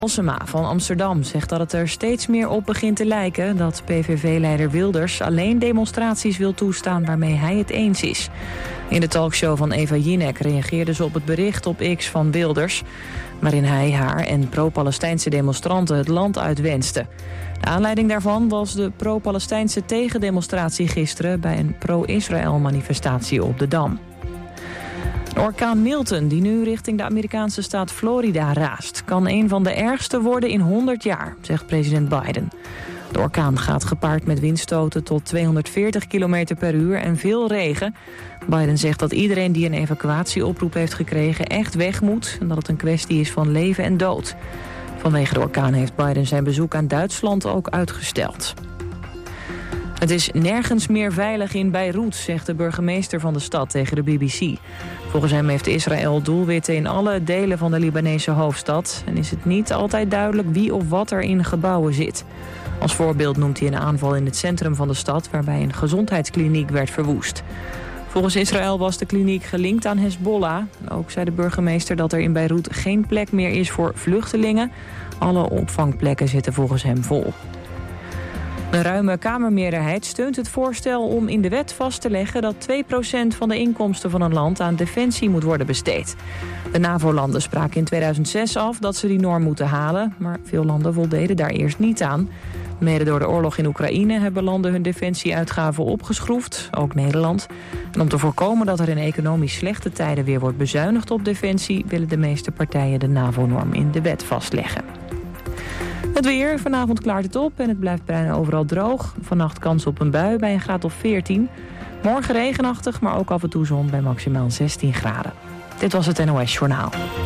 Halsema van Amsterdam zegt dat het er steeds meer op begint te lijken dat PVV-leider Wilders alleen demonstraties wil toestaan waarmee hij het eens is. In de talkshow van Eva Jinek reageerde ze op het bericht op X van Wilders, waarin hij haar en pro-Palestijnse demonstranten het land uitwenste. De aanleiding daarvan was de pro-Palestijnse tegendemonstratie gisteren bij een pro-Israël-manifestatie op de Dam. De orkaan Milton, die nu richting de Amerikaanse staat Florida raast, kan een van de ergste worden in 100 jaar, zegt president Biden. De orkaan gaat gepaard met windstoten tot 240 km per uur en veel regen. Biden zegt dat iedereen die een evacuatieoproep heeft gekregen echt weg moet en dat het een kwestie is van leven en dood. Vanwege de orkaan heeft Biden zijn bezoek aan Duitsland ook uitgesteld. Het is nergens meer veilig in Beirut, zegt de burgemeester van de stad tegen de BBC. Volgens hem heeft Israël doelwitten in alle delen van de Libanese hoofdstad en is het niet altijd duidelijk wie of wat er in gebouwen zit. Als voorbeeld noemt hij een aanval in het centrum van de stad waarbij een gezondheidskliniek werd verwoest. Volgens Israël was de kliniek gelinkt aan Hezbollah. Ook zei de burgemeester dat er in Beirut geen plek meer is voor vluchtelingen. Alle opvangplekken zitten volgens hem vol. Een ruime Kamermeerderheid steunt het voorstel om in de wet vast te leggen dat 2% van de inkomsten van een land aan defensie moet worden besteed. De NAVO-landen spraken in 2006 af dat ze die norm moeten halen, maar veel landen voldeden daar eerst niet aan. Mede door de oorlog in Oekraïne hebben landen hun defensieuitgaven opgeschroefd, ook Nederland. En om te voorkomen dat er in economisch slechte tijden weer wordt bezuinigd op defensie, willen de meeste partijen de NAVO-norm in de wet vastleggen. Het weer, vanavond klaart het op en het blijft bijna overal droog. Vannacht kans op een bui bij een graad of 14. Morgen regenachtig, maar ook af en toe zon bij maximaal 16 graden. Dit was het NOS Journaal.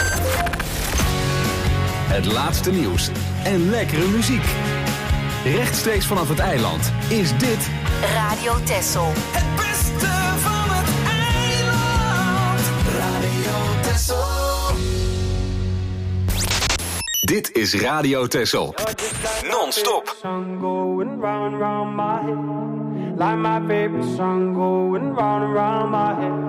Het laatste nieuws en lekkere muziek. Rechtstreeks vanaf het eiland is dit Radio Texel. Het beste van het eiland. Radio Texel. Dit is Radio Texel. Non-stop. Song going round and round my head. Like my favorite song going round and round my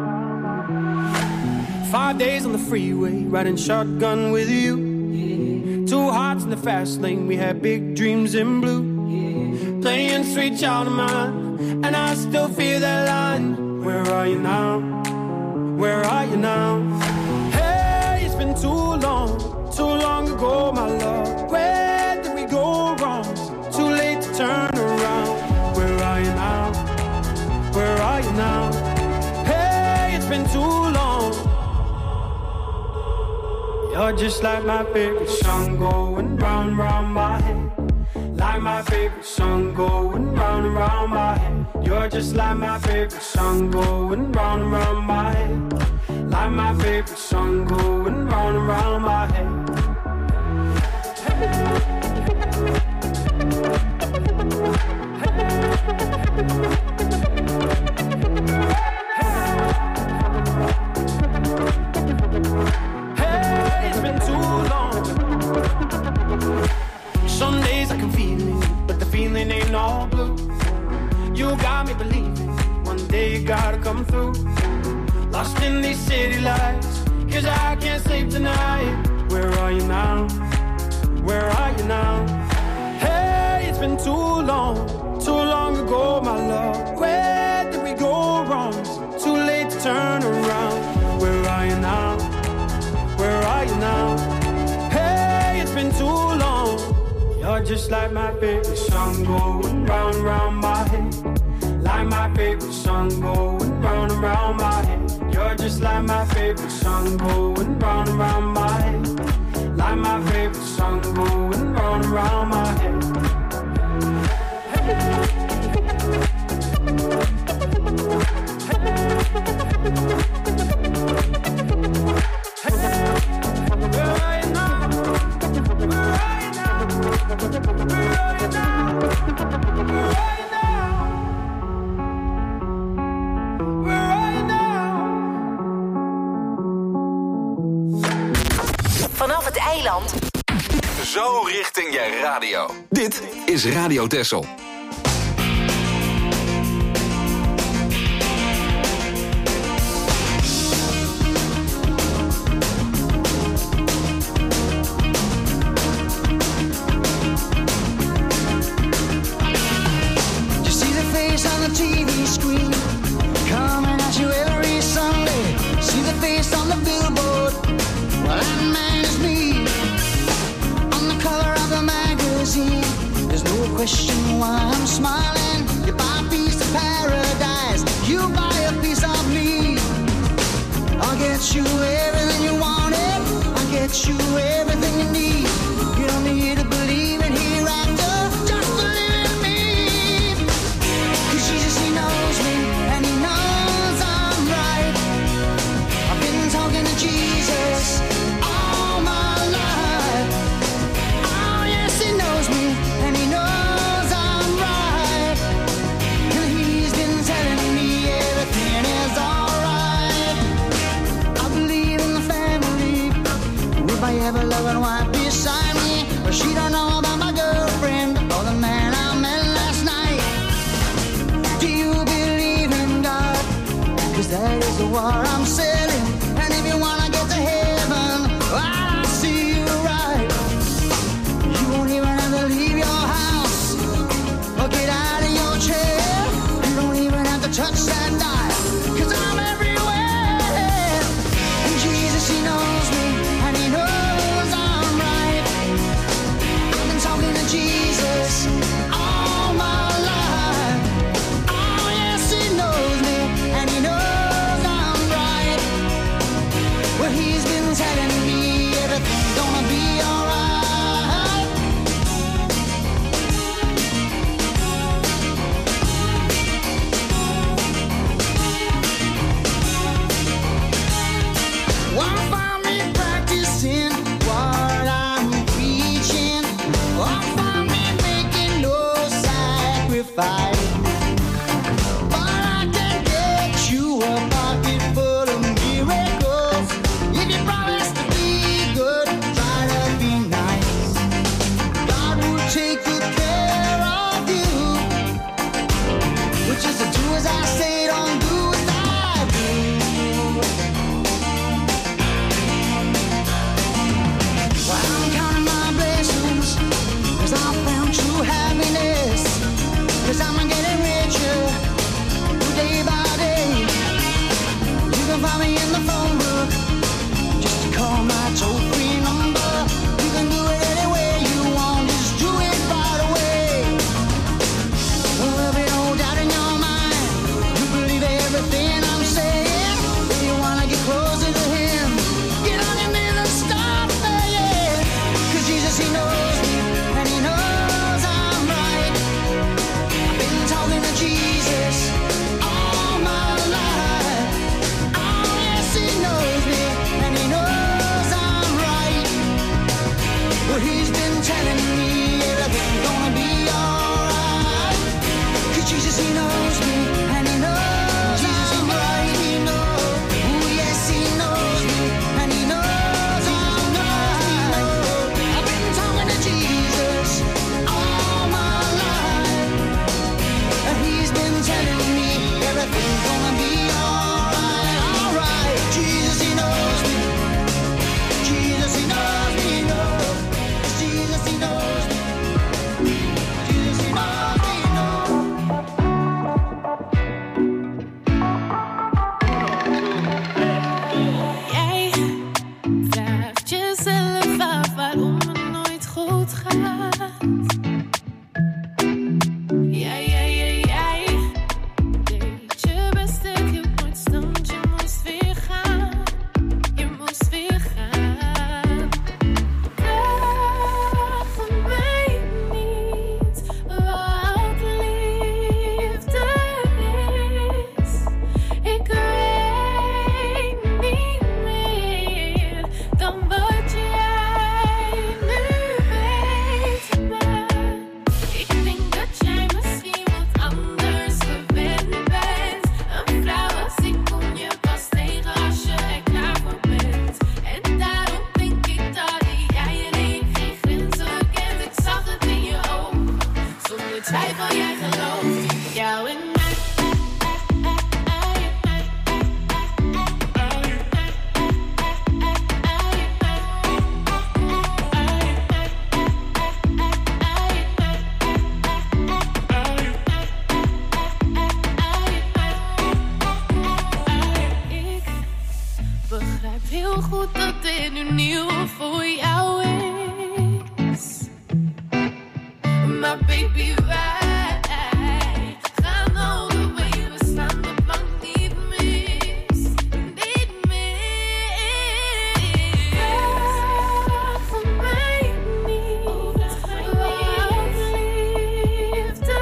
head. 5 days on the freeway, riding shotgun with you. Yeah. 2 hearts in the fast lane, we had big dreams in blue. Yeah. Playing sweet child of mine, and I still feel that line. Where are you now? Where are you now? Hey, it's been too long ago, my love. Where did we go wrong? Too late to turn around. Where are you now? Where are you now? Hey, it's been too long. You're just like my favorite song going round and round my head. Like my favorite song going round and round my head. You're just like my favorite song going round and round my head. Like my favorite song going round and round my head. Hey, it's been too long. Some days I can feel it, but the feeling ain't all blue. You got me believing one day you gotta come through. Lost in these city lights, 'cause I can't sleep tonight. Where are you now? Where are you now? Hey, it's been too long ago, my love. Where did we go wrong? Too late to turn around. Where are you now? Where are you now? Hey, it's been too long. You're just like my favorite song going round and round my head. Like my favorite song going round and round my head. You're just like my favorite song going round and round my head. Like my favorite song going round and round my head. Where are you now? Where are you now? Where are you now? Where are you now? Where are you now? Vanaf het eiland. Zo richting je radio. Dit is Radio Texel. question why I'm smiling. You buy a piece of paradise, you buy a piece of me. I'll get you everything you wanted, I'll get you everything you need. You don't need to believe in hereafter, just believe in me. 'Cause Jesus, he knows me, and he knows I'm right. I've been talking to Jesus all my life. Oh yes, he knows me, and he knows I'm right. And he's been telling me everything is alright. I believe in the family, with my ever-loving wife beside me. But she don't know about my girlfriend or the man I met last night. Do you believe in God? 'Cause that is the war I'm selling. And if you wanna get to heaven, I'll see you right. You won't even have to leave your house or get out of your chair. You don't even have to touch that dial, 'cause I'm everywhere. And Jesus, he knows me, and he knows I'm right. I've been talking to Jesus all my life. Oh yes, he knows me, and he knows I'm right. Well, he's been telling me everything's gonna be alright. Won't find me practicing what I'm preaching. Won't find me making no sacrifice. But I can get you a pocket full of miracles. If you promise to be good, try to be nice. God will take good care of you. Which is to do as I say, don't do as I do. Well, I'm counting my blessings, 'cause I found true happiness. 'Cause I'm getting richer day by day. You can find me in the phone book, just call my toll-free number. You can do it any way you want, just do it right away. There'll be no doubt in your mind, you believe everything I'm saying. If you wanna get closer to him, get on your knees and start praying. 'Cause Jesus, he knows me, and he knows I'm right. I've been talking to Jesus all my life. Oh yes, he knows me, and he knows I'm right. Well, he's been telling me everything's gonna be alright. 'Cause Jesus, he knows me, and he knows I'm right. Oh yes, he knows me, and he knows I'm right. I've been talking to Jesus all my life. And he's been telling me everything's gonna be alright, alright. Jesus, he knows me. Jesus, he knows me, knows. Jesus, he knows me. Jesus, he knows me, knows. Jij vraagt jezelf af waarom het nooit goed gaat. Jij deed je best, het hielp nooit stand. Je moest weer gaan, je moest weer gaan. Vraag mij niet wat liefde is. Ik weet niet meer dan wat jij nu weet. maar baby, wij gaan all the way. We slaan de plank niet mis, niet mis. Vraag van mij niet, wat liefde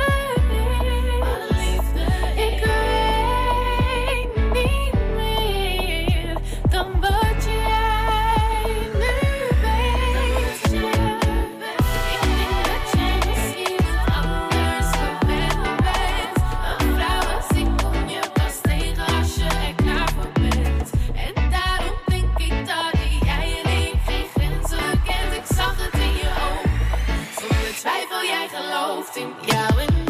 is. Ik weet niet meer dan wat jij nu weet. Ik denk dat jij misschien anders gewend bent. Een vrouw als ik kom je pas tegen als je er klaar voor bent. En daarom denk ik dat jij alleen geen grenzen kent. Ik zag het in je ogen, zonder twijfel jij gelooft in jou en mij.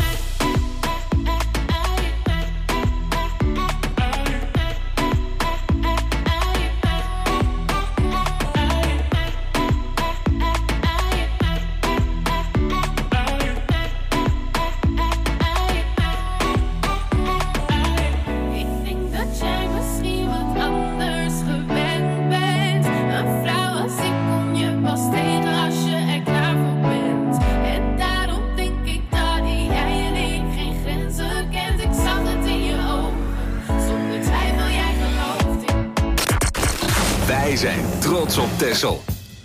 Ik denk dat jij misschien wat anders gewend bent. Een vrouw als ik kom je pas tegen als je er klaar voor bent. En daarom denk ik dat jij alleen geen grenzen kent. Ik zag het in je ogen, zonder twijfel jij gelooft in. Wij zijn trots op Texel.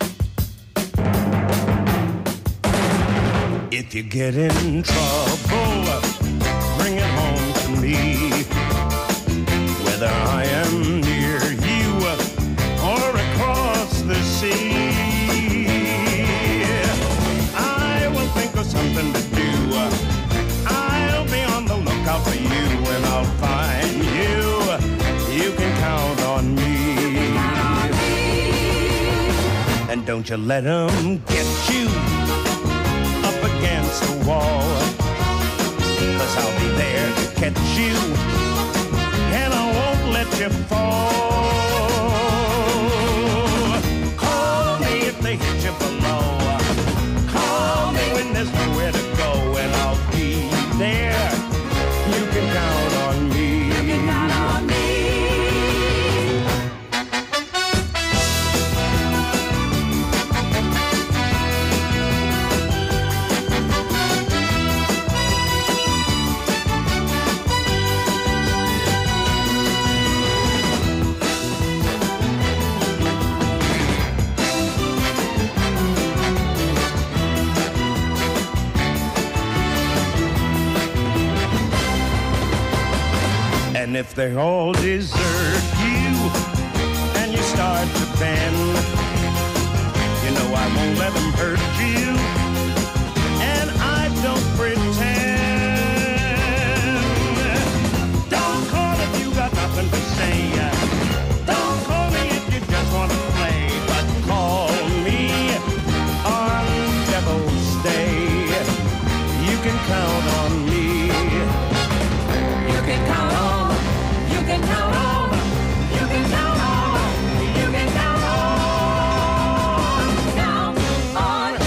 If you get in trouble, bring it home to me. Whether I am near you or across the sea, I will think of something to do. I'll be on the lookout for you and I'll find you. You can count on me. And don't you let 'em get you up against the wall, 'cause I'll be there to catch you, and I won't let you fall. Call me if they hit you below. Call me when there's nowhere to go, and I'll be there. You can count on me. You can count on me. And if they all desert you and you start to bend, you know I won't let them hurt you, and I don't pretend. Don't call if you got nothing to say. Don't call me if you just want to play, but call me on Devil's Day. You can count on me. You can count on. You can count on. You can count on. You can count on. Count on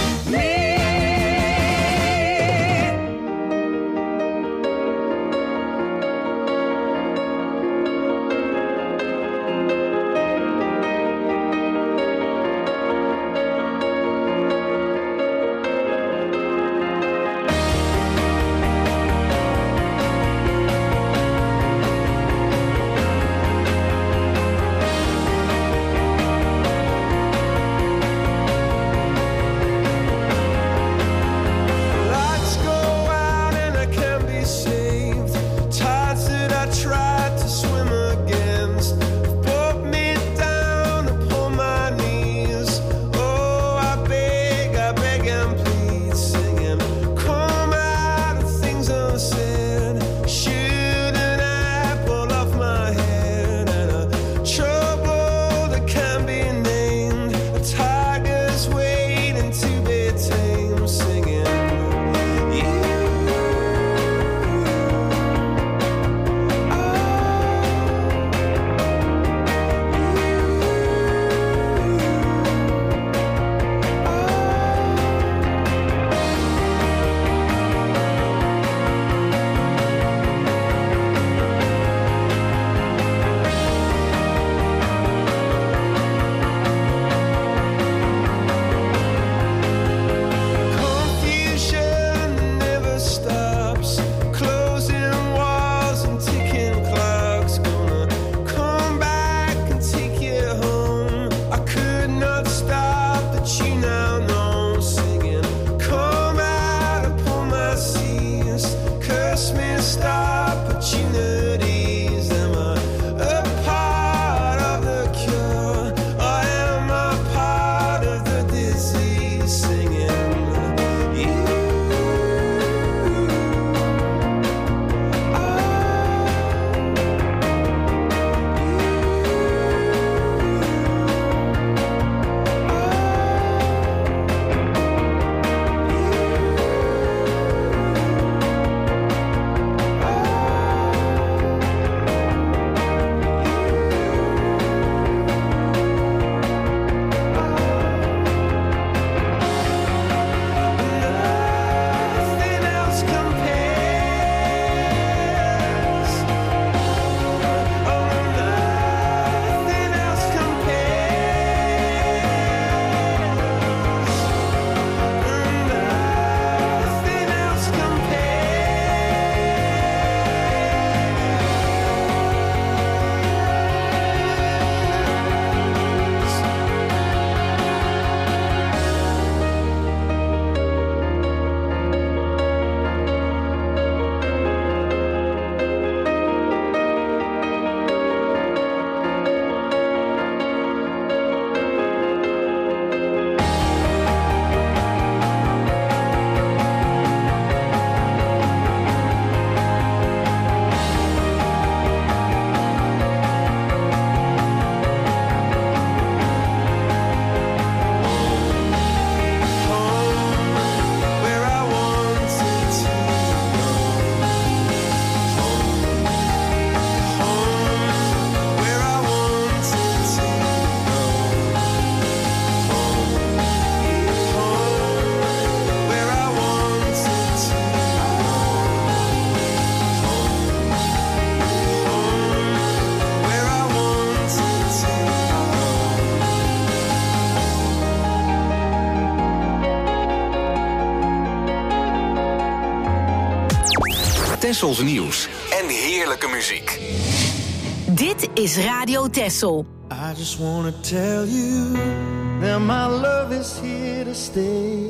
Tessels nieuws en heerlijke muziek. Dit is Radio Tessel. I just wanna tell you that my love is here to stay.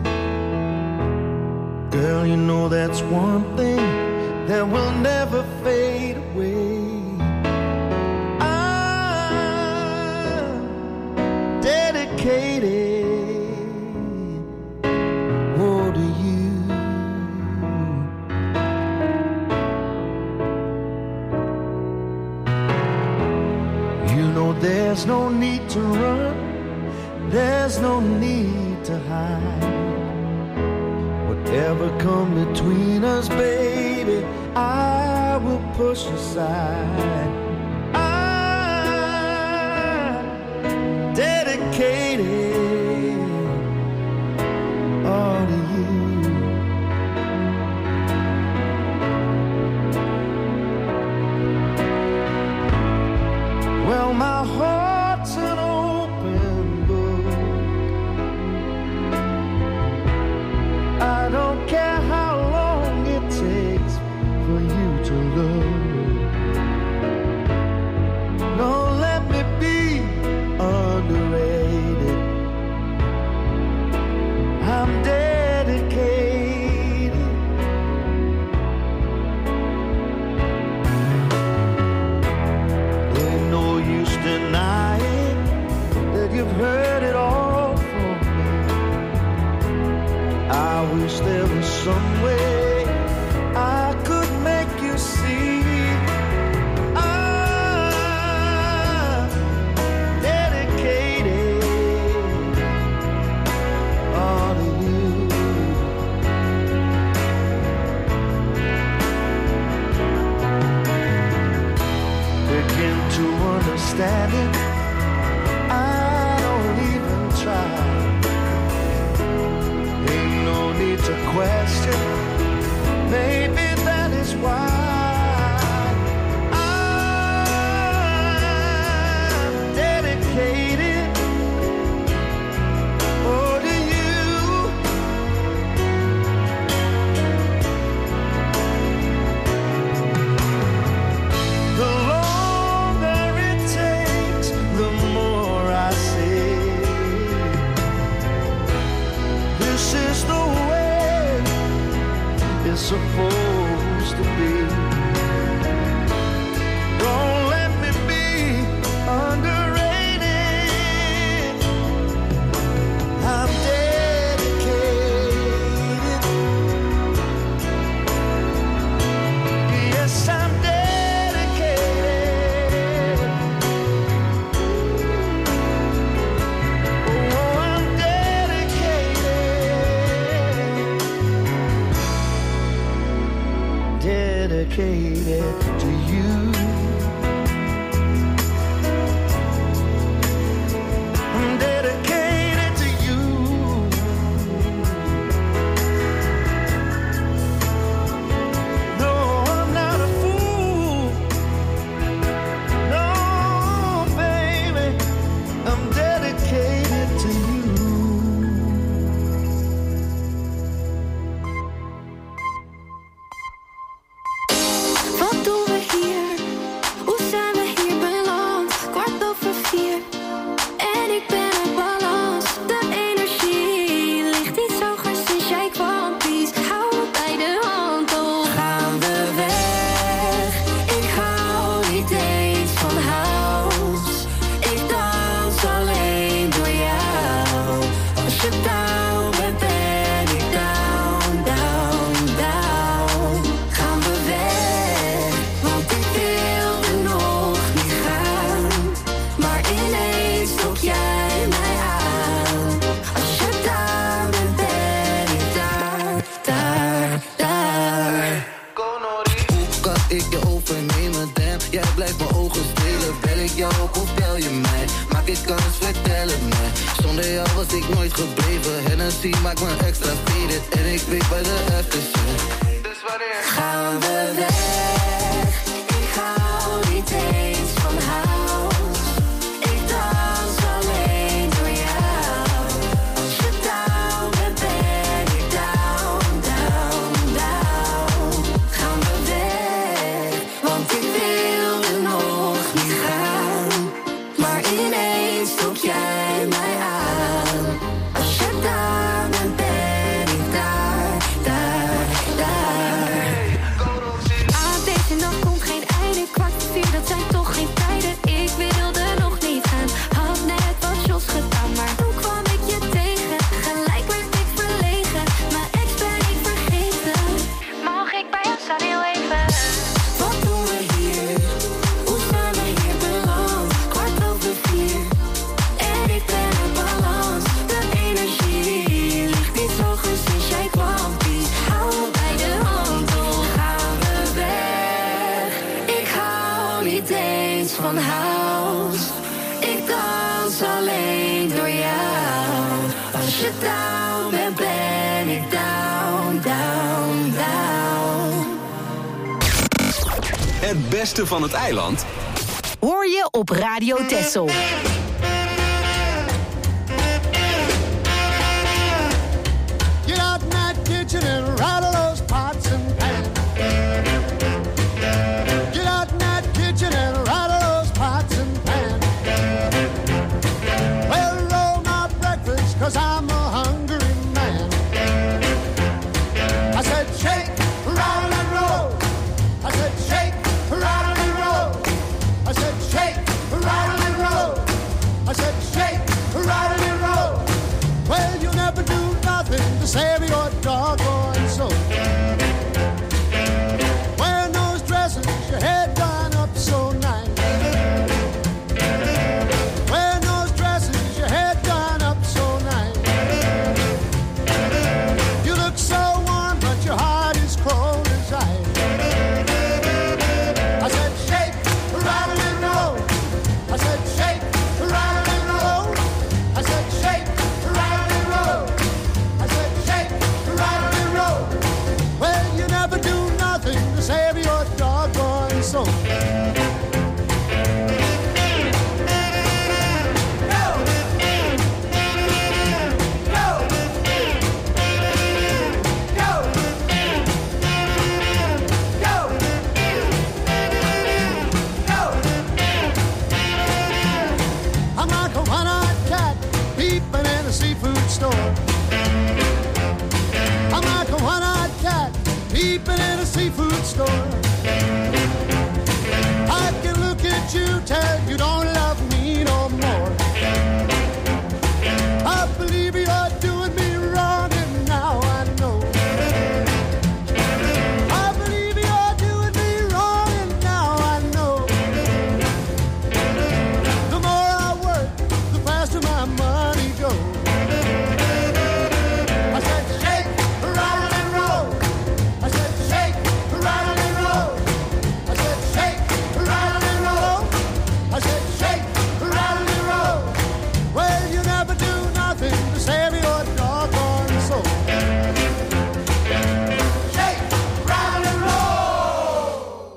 Girl, you know that's one thing that will never fade away. I'm dedicated, oh, to you. You know there's no need to run, there's no need to hide. Whatever come between us, baby, I will push aside. I'm dedicated, all to you. Well, my heart's an open book. I don't care how long it takes for you to look. No, let me be underrated. I'm dedicated. Ain't no use denying that you've heard it all from me. I wish there was some way I could make you see. I'm dedicated, all to you. Begin to understand it, I don't even try. Ain't no need to question, maybe that is why I'm dedicated, oh, to you. The longer it takes, the more I say, this is the way it's supposed to be. Don't let me be underrated. I'm dedicated. Yes, I'm dedicated. Oh, I'm dedicated to you. I'm dedicated to you. No, I'm not a fool. No, baby, I'm dedicated to you. Wat doen we hier? Hoe zijn we hier beland? 4:15 en ik ben uit balans. De energie ligt iets hoger sinds jij kwam. Please, hou me bij de hand. Oh, gaan we weg? Ik hou niet eens van house. Ik dans alleen door jou. Als je down bent, ben ik down, down, down. Gaan we weg? Want ik wilde nog niet gaan. Maar ineens trok jij mij aan. Als je daar bent, ben ik daar, daar, daar. Hoe kan ik je overnemen, damn? Jij blijft mijn ogen stelen. Bel ik jou op of bel je mij? Maak ik kans, vertel het mij. Zonder jou was ik nooit gebleven. Hennessy maakt me extra faded. En ik weet bij de aftershit. Dus wanneer Gaan we weg? Ik hou niet eens van house. Ik dans alleen door jou. Als je down bent, ben ik down, down, down. Gaan we ben ik down, down, down. Het beste van het eiland Hoor je op Radio Texel. Get out in that kitchen and rattle those pots and pans. Get out in that kitchen and rattle those pots and pans. Well, roll my breakfast, 'cause I'm a hungry man. I said shake, rattle and roll. I said shake, rattle and roll. I said shake, rattle and roll. I said shake, rattle and roll. Well, you never do nothing to save your doggone soul. Wearing those dresses, your head done up so nice. Wearing those dresses, your head done up so nice. You look so warm, but your heart is cold as ice. I said shake, rattle and roll. I said shake, rattle and roll. I said shake, rattle and roll. I said shake, rattle and roll. Well, you never do nothing to save your doggone soul. I'm like a one-eyed cat peeping in a seafood store. I'm like a one-eyed cat peeping in a seafood store. I can look at you, tell you don't love me no more. I believe you're doing me wrong, and now I know. I believe you're doing me wrong, and now I know. The more I work, the faster my money goes. I said shake, rattle and roll. I said shake, rattle and roll. I said shake, rattle and roll. I said shake, rattle and roll. Well, you never do nothing to save your doggone soul. Shake, rattle and roll.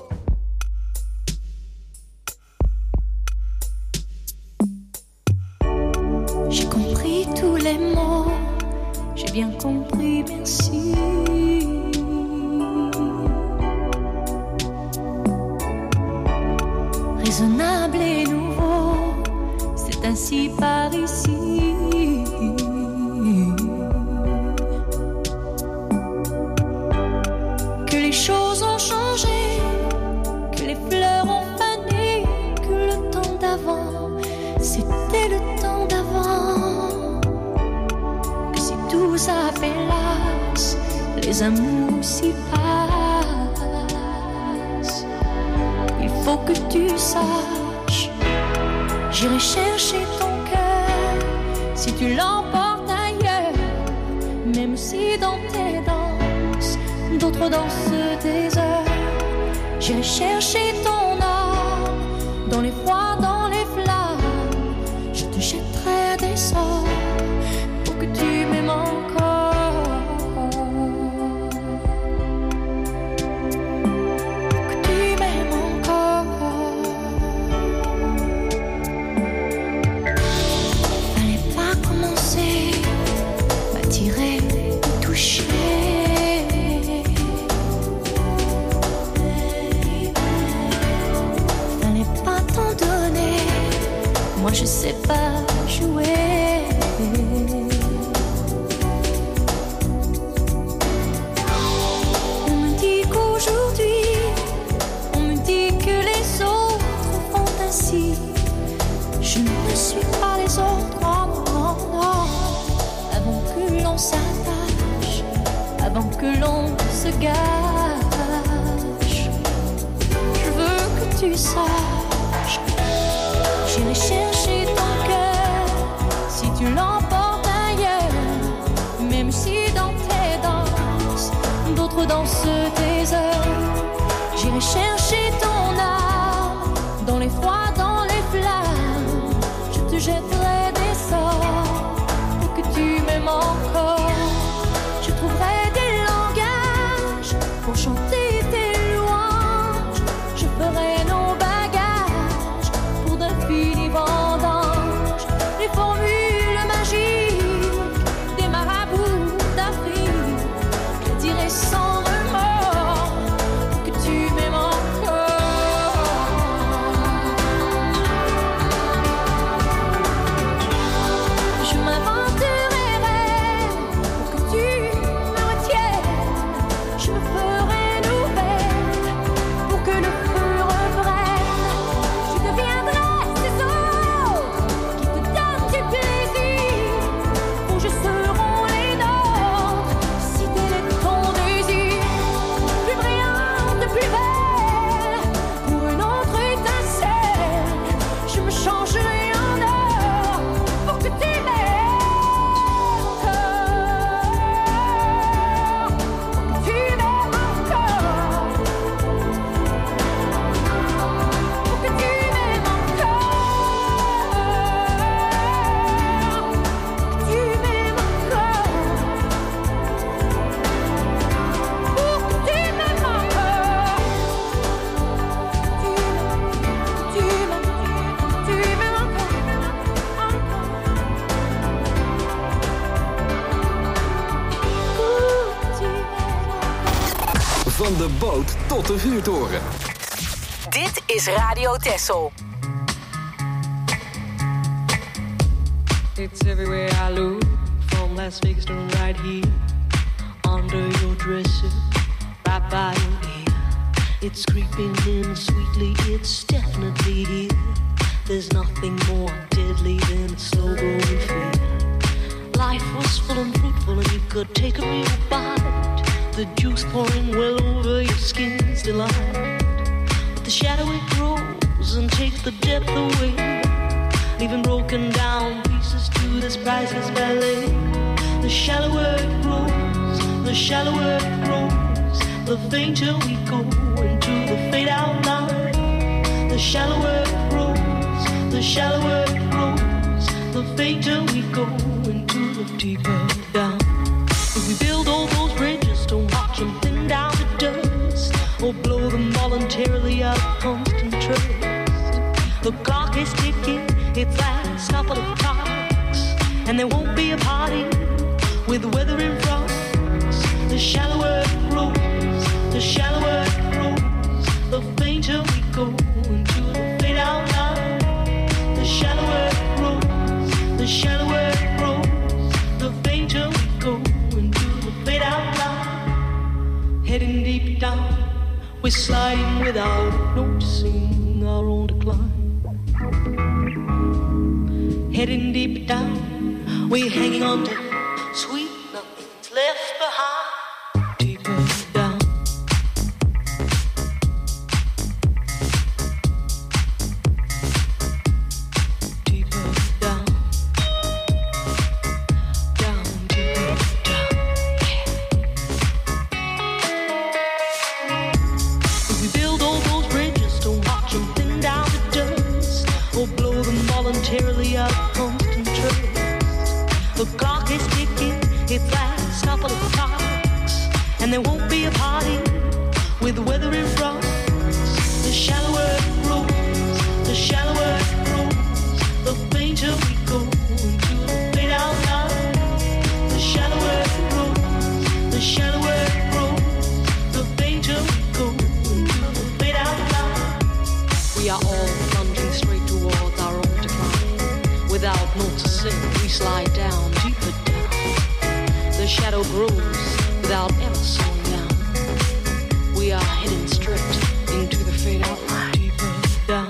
J'ai compris tous les mots, j'ai bien compris, merci. Raisonnable et nouveau, c'est ainsi par ici. Que les choses ont changé, que les fleurs ont fané, que le temps d'avant, c'était le temps d'avant. Que si tout ça fait las, les amours s'y passent. Il faut que tu saches, j'irai chercher ton cœur si tu l'emportes ailleurs. Même si dans tes danses, d'autres dansent des heures. J'irai chercher ton âme dans les froids, dans les flammes. Je te jetterai des sorts pour que tu m'aimes encore. Pour que tu m'aimes encore. Fallait pas commencer, m'attirer, me toucher. Fallait pas t'en donner, moi je sais pas jouer. On me dit qu'aujourd'hui, on me dit que les autres font ainsi. Je ne suis pas les autres, non, non, non. Avant que l'on s'attache, avant que l'on se gâche, je veux que tu saches, j'irai chercher ton cœur si tu l'emportes ailleurs. Même si dans tes danses, d'autres dansent tes heures. J'irai chercher ton âme dans les froids, dans les flammes. Je te jetterai des sorts pour que tu m'aimes encore. Je Van de boot tot de vuurtoren. Dit is Radio Texel. It's everywhere I look, from Las Vegas to right here, under your dresser, right by your ear. It's creeping in sweetly, it's definitely here. There's nothing more deadly than a slow-growing fear. Life was full and fruitful and you could take a real bite. The juice pouring well over your skin's delight. But the shadow it grows and takes the depth away, leaving broken down pieces to this priceless ballet. The shallower it grows, the shallower it grows, the fainter we go into the fade out line. The shallower it grows, the shallower it grows, the fainter we go into the deeper down. If we build all those bridges, don't watch them thin down to dust, or blow them voluntarily out of constant trust. The clock is ticking, its last couple of clocks, and there won't be a party with the weather in front. The shallower it grows, the shallower it grows, the fainter we go into the fade out line. The shallower it grows, the shallower it grows, the fainter we go into the fade out line. Heading deep down, we're sliding without noticing our own decline. Heading deep down, we're hanging on to sweet nothing's left behind. Deeper down. Deeper down. Down, deeper down. If we build all those bridges, don't watch them thin down to dust, or blow them voluntarily out of constant trust. The clock is ticking, its last couple of clocks, and there won't be a party with the weather in front. The shallower it grows, the shallower it grows, the fainter we go into the fade out line. The shallower it grows, the shallower it grows, the fainter we go into the fade out line. We are all plunging straight towards our own decline. Without noticing, we slide down, deeper down. The shadow grows without ever slowing down. We are heading straight into the fade out line. Deeper down.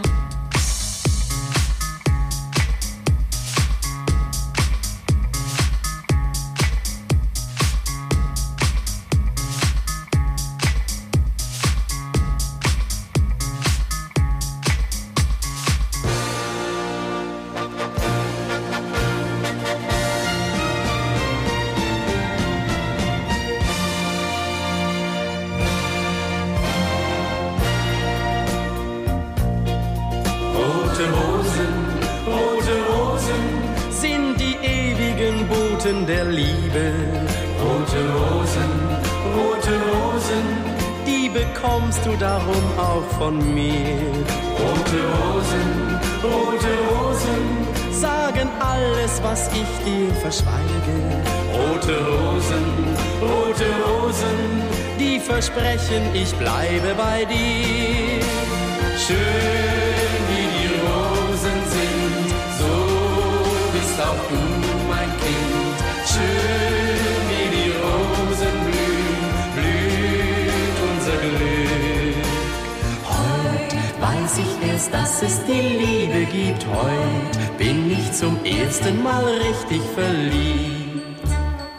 Der Liebe. Rote Rosen, die bekommst du darum auch von mir. Rote Rosen, sagen alles, was ich dir verschweige. Rote Rosen, die versprechen, ich bleibe bei dir. Schön wie die Rosen sind, so bist auch du mein Kind. Schön wie die Rosen blühen, blüht unser Glück. Heut weiß ich erst, dass es die Liebe gibt. Heut bin ich zum ersten Mal richtig verliebt.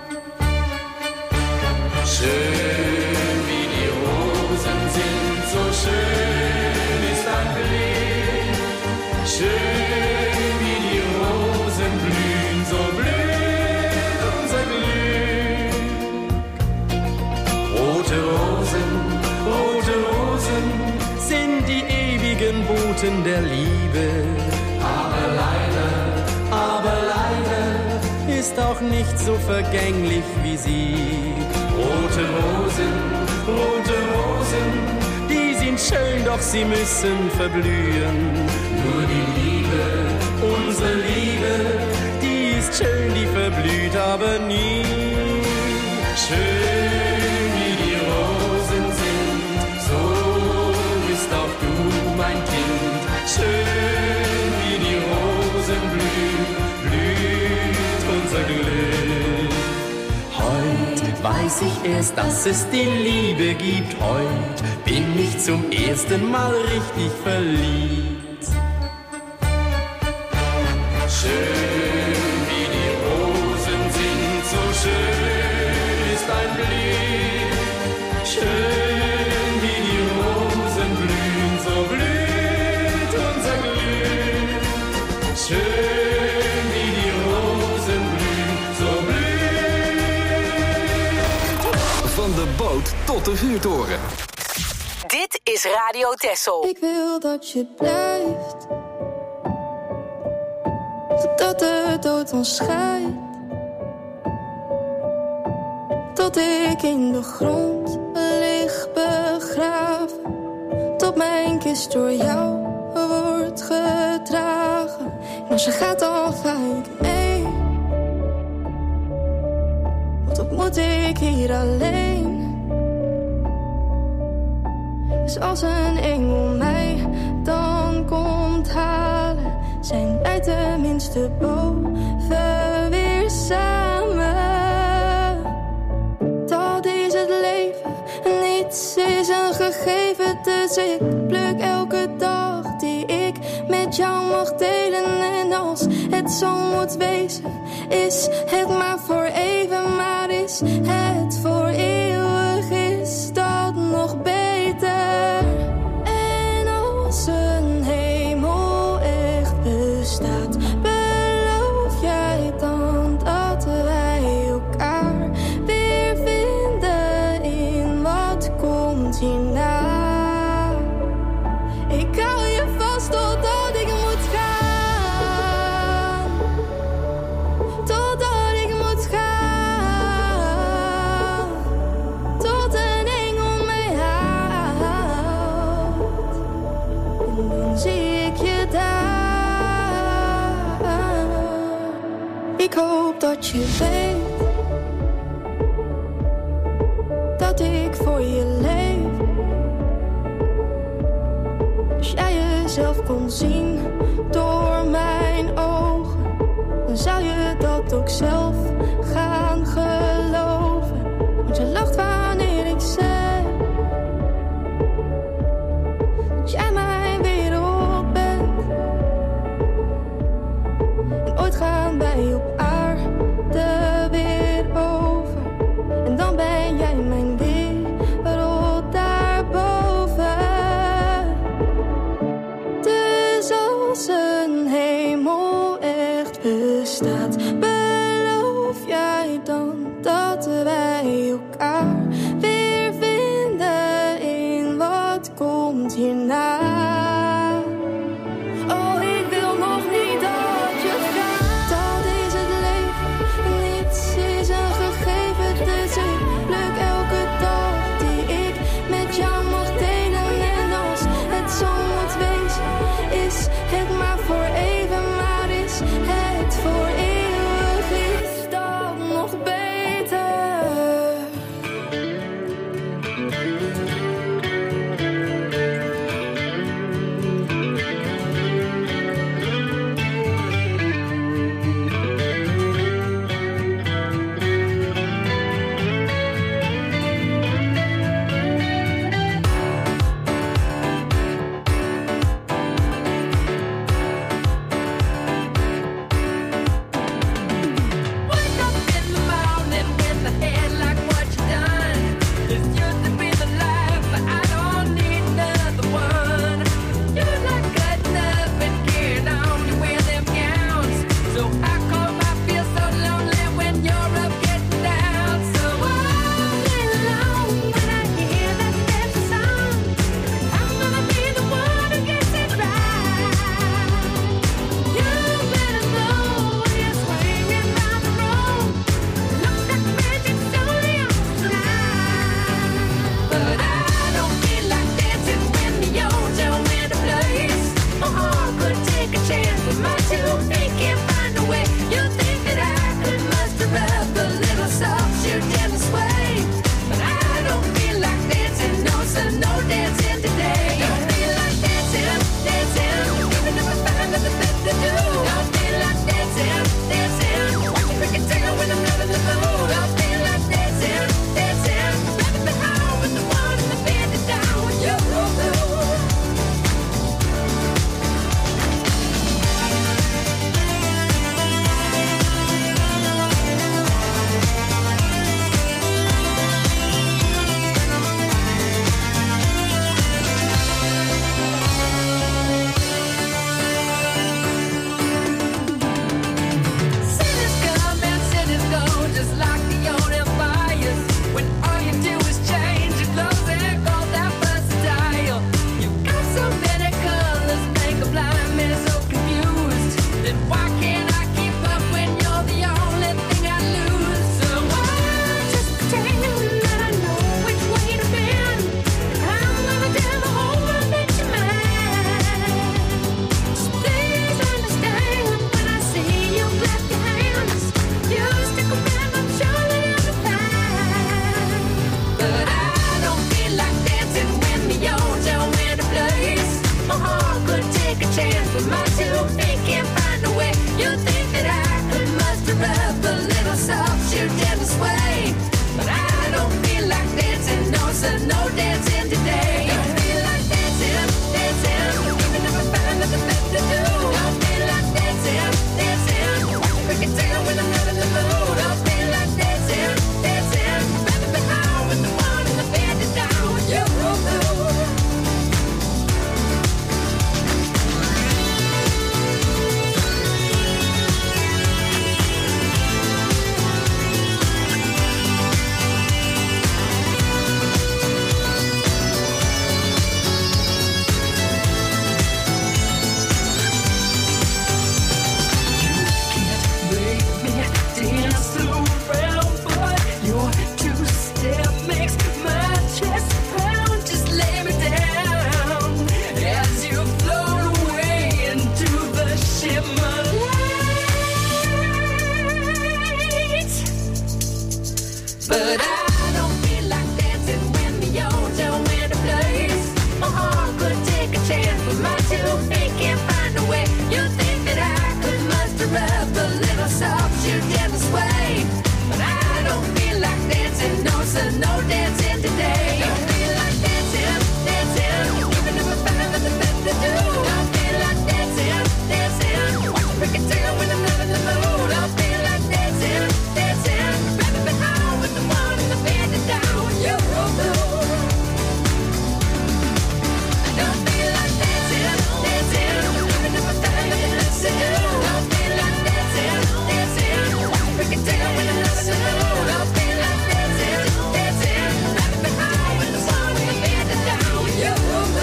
Schön wie die Rosen sind, so schön ist dein Blick. Schön wie die Rosen blühen, so blüht unser Glück. Rote Rosen sind die ewigen Boten der Liebe. Aber leider ist auch nicht so vergänglich wie sie. Rote Rosen, die sind schön, doch sie müssen verblühen. Nur die Liebe, unsere Liebe, die ist schön, die verblüht aber nie. Schön wie die Rosen sind, weiß ich erst, dass es die Liebe gibt. Heut bin ich zum ersten Mal richtig verliebt. Schön wie die Rosen sind, so schön ist ein Blick. Schön wie die Rosen blühen, so blüht unser Glück. Schön wie die Rosen blühen, so blüht. Van de boot tot de vuurtoren. Dit is Radio Texel. Ik wil dat je blijft, totdat de dood ons scheidt. Tot ik in de grond lig begraven, tot mijn kist door jou wordt gedragen. En als je gaat dan ga ik mee, want wat moet ik hier alleen? Dus als een engel mij dan komt halen, zijn wij tenminste boven weer samen. Dat is het leven, niets is een gegeven. Dus ik pluk elke dag die ik met jou mag delen. En als het zo moet wezen, is het maar voor even. Maar is het voor eeuwig, is dat nog beter. En als een hemel echt bestaat, beloof jij dan dat wij elkaar weer vinden in wat komt hierna? Ik hou je vast totdat ik moet gaan, totdat ik moet gaan, tot een engel mij haalt. En dan zie ik je daar. Ik hoop dat je weet dat ik voor je leef. Als jij jezelf kon zien door mijn ogen, dan zou je dat ook zelf gaan geloven. Want je lacht wanneer ik zeg dat jij mijn wereld bent. En ooit gaan wij op aarde weer over, en dan ben jij mijn wereld daarboven. Dus als een hemel echt bestaat, beloof jij dan dat wij elkaar weer vinden in wat komt hierna? Oh, ik wil nog niet dat je gaat. Dat is het leven, niets is een gegeven. Dus ik pluk elke dag die ik met jou mag delen. En als het zo moet wezen, is het maar voor even. Maar is het voor eeuwig, is dat nog beter? But I don't feel like dancing when the old don't win a place. My heart could take a chance, but my 2 feet can't find a way. You think that I could muster up a little soft shoe gentle sway, but I don't feel like dancing, no, so no dancing today. Don't feel like dancing, dancing, even if I find nothing better to do. Don't feel like dancing, dancing, we can tell when I'm not in the mood. Don't feel like dancing, dancing, rather be home with the one in the bed is down with you. But I don't feel like dancing when the old don't win a place. My heart could take a chance, but my 2 feet can't find a way. You think that I could muster up a little soft shoe gentle sway, but I don't feel like dancing, no, so no dancing today. Don't feel like dancing, dancing, even if I find nothing better to do. Don't feel like dancing, dancing, we can tell when I'm not in the mood. Don't feel like dancing, dancing, rather be home with the one in the bed that's down with you. I don't feel like dancing, dancing, even if I find nothing else to do. Don't feel like dancing, dancing, we can tell when I'm not in the mood. Don't feel like dancing, dancing, rather be home with the one in the bed that's down with you.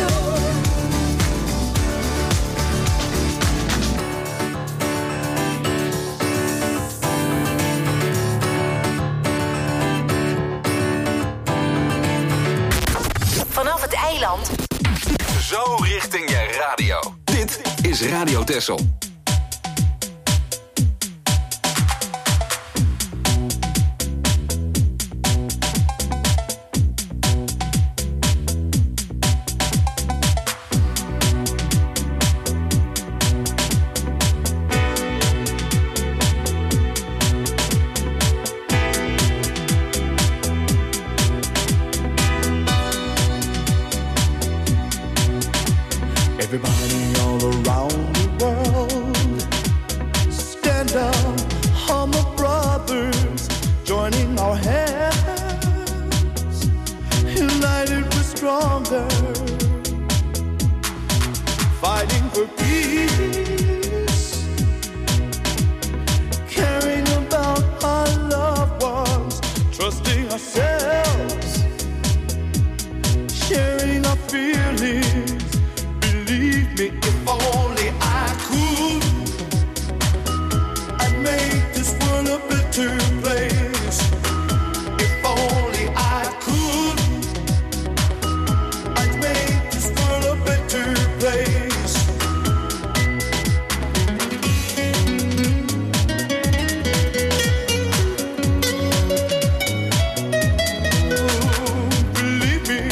Vanaf het eiland. Zo richting je radio. Dit is Radio Texel. Everybody all around the world, stand up, humble brothers, joining our hands, united we're stronger, fighting for peace, caring about our loved ones, trusting ourselves, sharing our feelings. Believe me, if only I could, I'd make this world a better place. If only I could, I'd make this world a better place. Believe me,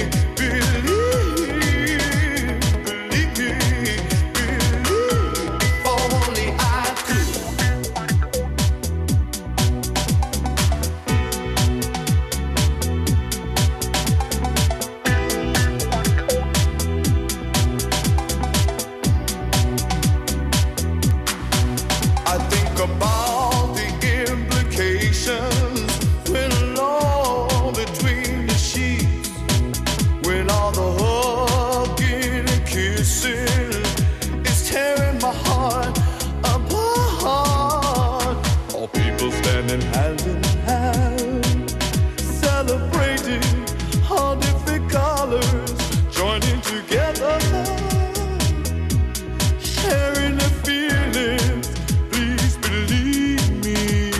about the implications when alone between the sheets, when all the hugging and kissing is tearing my heart apart. All people standing hand in hand, celebrating all different colors, joining together, sharing the feelings. Please believe me.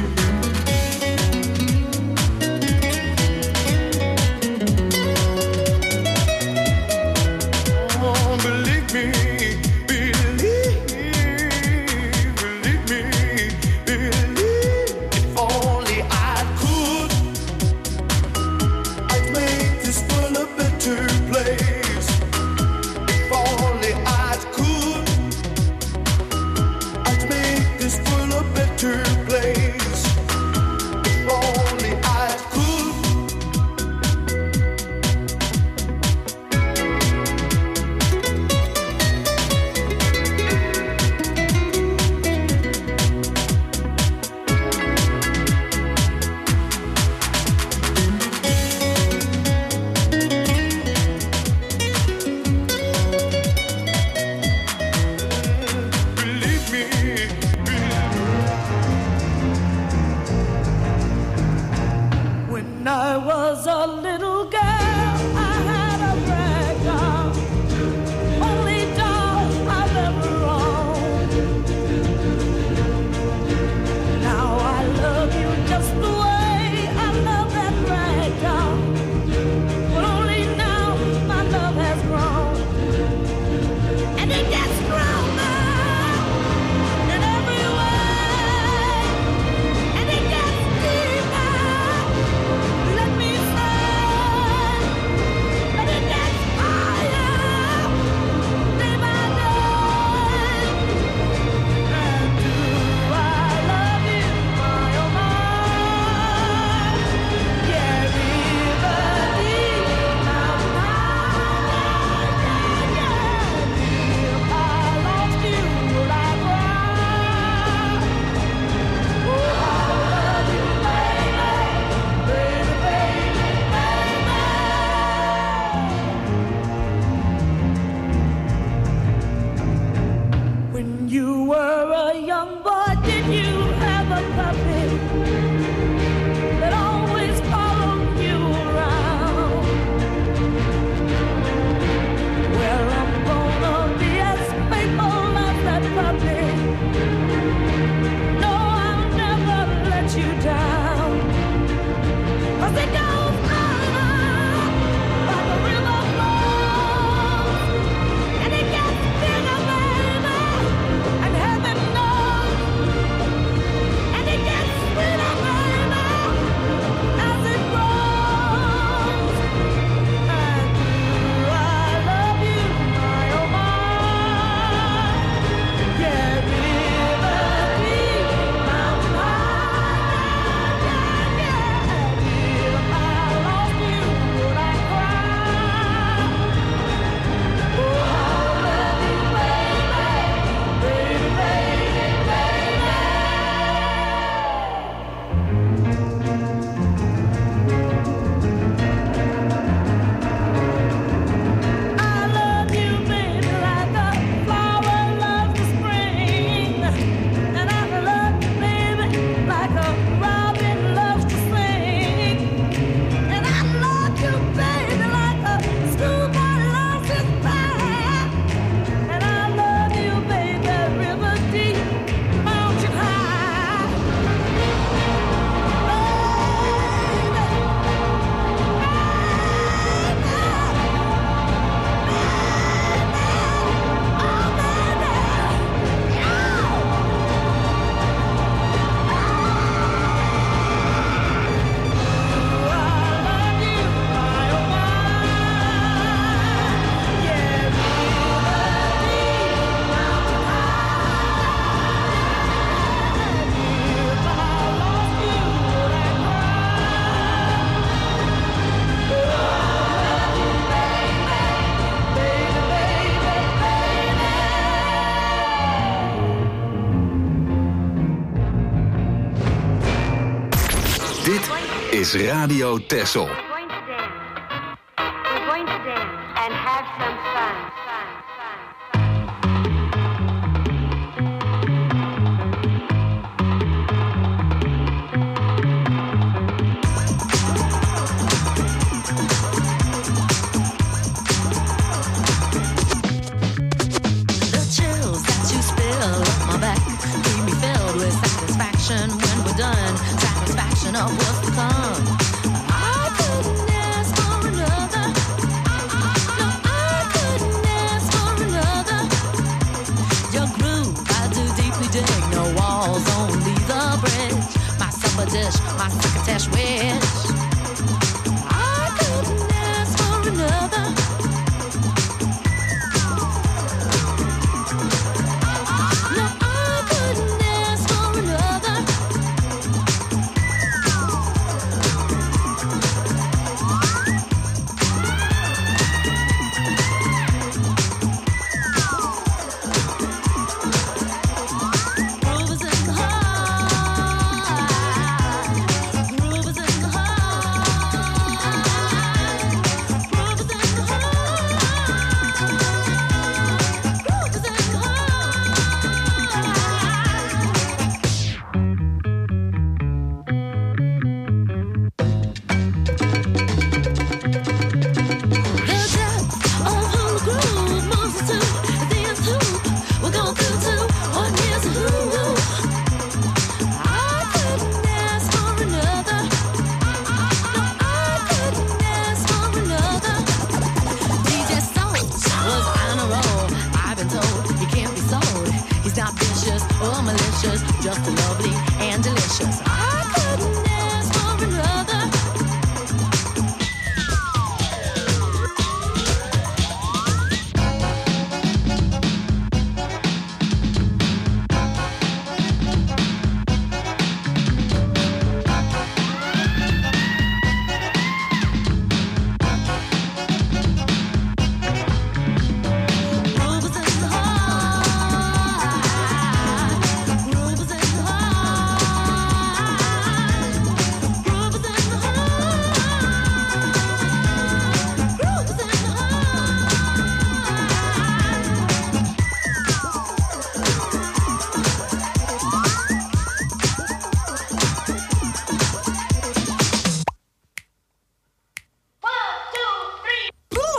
Oh, believe me, believe me, believe. If only I could, I'd I was a little girl, I had a rag doll, only doll I've ever owned. Now I love you just the way I love that rag doll, but only now my love has grown, and it gets stronger in every way, and it gets deeper. Let me say, but it gets higher day by day. And do I love you, my oh my? Yeah, river deep, mountain high, yeah. If I lost you, would I cry? Oh, I love you, baby, baby, baby. When you were a young boy, did you have a puppy that always followed you around? Well, I'm gonna be as faithful as that puppy. No, I'll never let you down. 'Cause it goes on like a river flows, and it gets bigger, baby, and heaven knows, and it gets sweeter, baby, as it grows. And do I love you, my oh my? Yeah, river deep, mountain high, yeah, yeah. If I lost you, would I cry? Oh, I love you, baby, baby, I love you, baby, like a flower loves the spring, and I love you, baby, like a robin loves to sing, and I love you, baby, like a schoolboy loves his band, and I love you, baby, river deep, mountain high, Dit is Radio Texel. We're going to dance. We're going to dance and have some fun. The chills that you spill up my back leave me filled with satisfaction when we're done. Satisfaction of what's to come. I couldn't ask for another. No, I couldn't ask for another. Your groove, I do deeply dig. No walls, only the bridge. My supper dish, my crocketesh wish. I couldn't ask for another. No, I couldn't ask for another. Groove is in the heart. Groove is in the heart.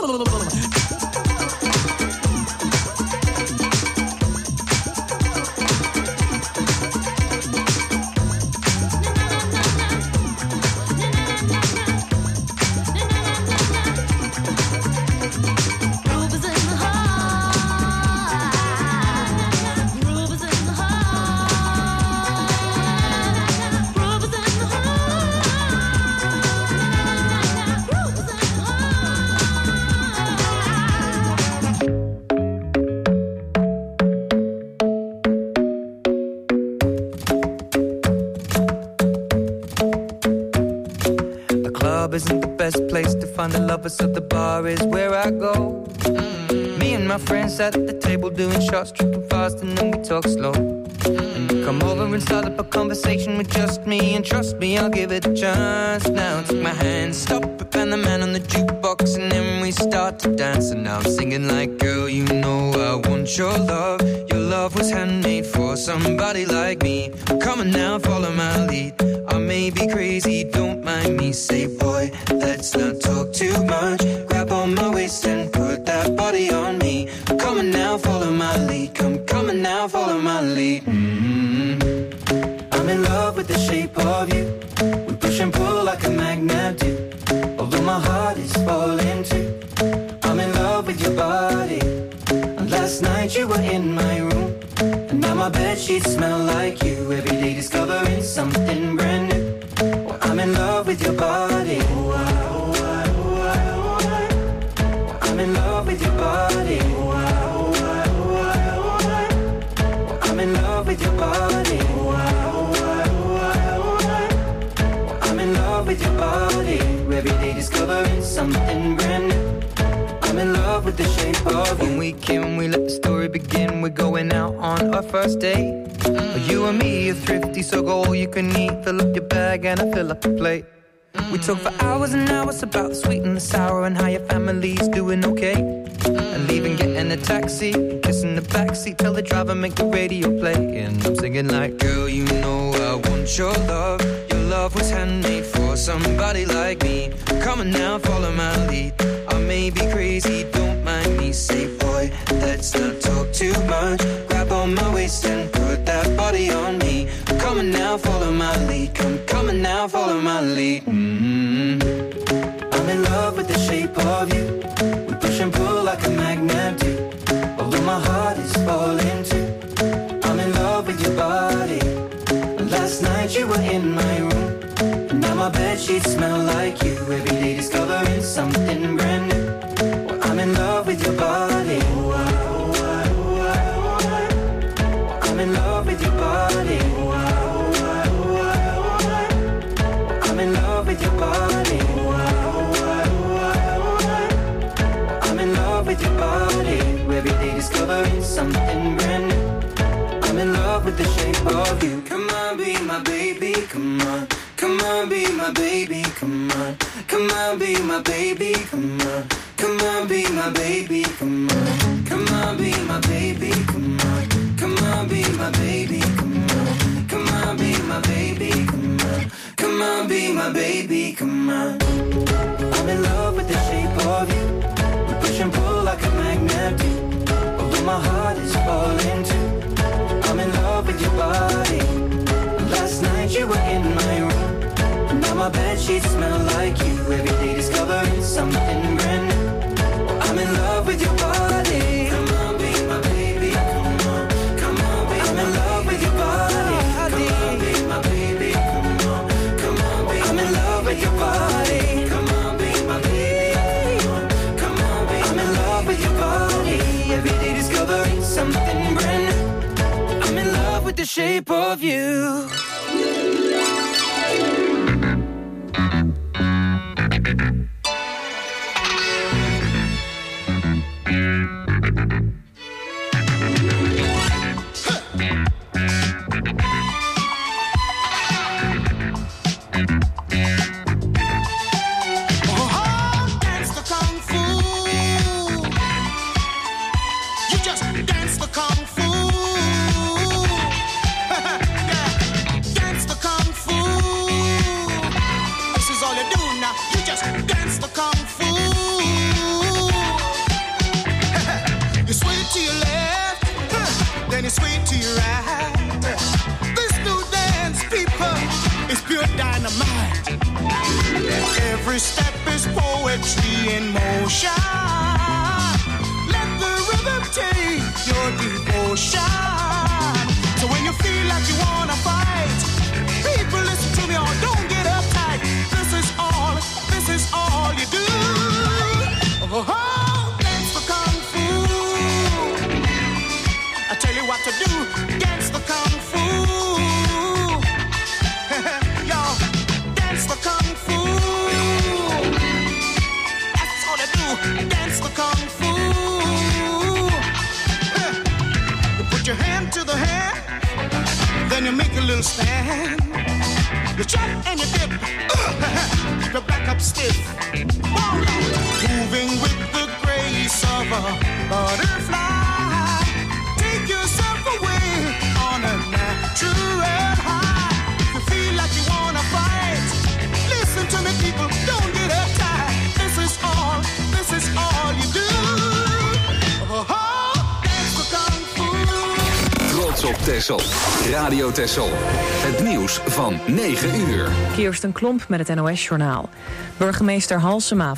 Isn't the best place to find the lovers, so the bar is where I go. Me and my friends at the table doing shots, tripping fast, and then we talk slow. And you come over and start up a conversation with just me, and trust me, I'll give it a chance. Now take my hand, stop it, and the man on the jukebox, and then we start to dance. And now I'm singing like, girl, you know I want your love. Your love was handmade for somebody like me. Come on now, follow my lead. I may be crazy, don't mind me. Say, boy, let's not talk too much. Grab on my waist and put that body on me. Come on now, follow my lead. Come on now, follow my lead. I'm in love with the shape of you. We push and pull like a magnet do. Although my heart is falling too. I'm in love with your body. And last night you were in my room. And now my bedsheets smell like you. Every day discovering something brand new. Well, I'm in love with your body. I'm in love with your body. I'm in love with your body. I'm in love with your body. Every day discovering something brand new. I'm in love with the shape of you. When we came, we let the story begin. We're going out on our first date. You and me are thrifty, so go all you can eat. Fill up your bag and I fill up the plate. We talk for hours and hours about the sweet and the sour and how your family's doing okay. And leaving, getting a taxi, kissing the backseat, tell the driver make the radio play. And I'm singing like, girl, you know I want your love. Your love was handmade for somebody like me. Come on now, follow my lead. I may be crazy, don't mind me. Say, boy, let's not talk too much. Grab on my waist and put that body on me. Come on now, follow my lead. Come on now, follow my lead. I'm in love with the shape of you. We push and pull like a magnet do. Although my heart is falling too. I'm in love with your body. Last night you were in my room. And now my bedsheets smell like you. Every day discovering something brand new. Well, I'm in love with your body. I'm in love with your body. I'm in love with your body. I'm in love with your body. Every day discovering something brand new. I'm in love with the shape of you. Come on, be my baby, come on. Come on, be my baby, come on. Come on, be my baby, come on. Come on, be my baby, come on. Come on, be my baby, come on. Come on, be my baby, come on. Come on, be my baby, come on. Come on, be my baby, come on. I'm in love with the shape of you. We push and pull like a magnet do. Although my heart is falling too. I'm in love with your body. Last night you were in my room. Now my bedsheets smell like you. Every day discovering something brand new. I'm in love with your body. Come on, be my baby. Come on, come on, be I'm in love with your body. Come on, be my baby. Come on, come on, be I'm in love with your body. Come on, be my baby. Come on, be I'm in love with your body. Every day discovering something brand new. I'm in love with the shape of you. Every step is poetry in motion. Let the rhythm take your devotion. So when you feel like you wanna fight, people listen to me or don't get uptight. This is all you do. Oh, dance the kung fu. I tell you what to do, dance the kung fu. Yo, dance the kung fu. That's all they do, dance the kung fu. You put your hand to the hand, then you make a little stand. You chop and you dip, keep your back up stiff. Moving with the grace of a butterfly. Take yourself away on a natural high. If you feel like you wanna fight, listen to me people, don't get uptight. This is all you do. Oh, dance the kung fu. Trots op Texel. Radio Texel. Het nieuws van 9 uur. Kirsten Klomp met het NOS-journaal. Burgemeester Halsema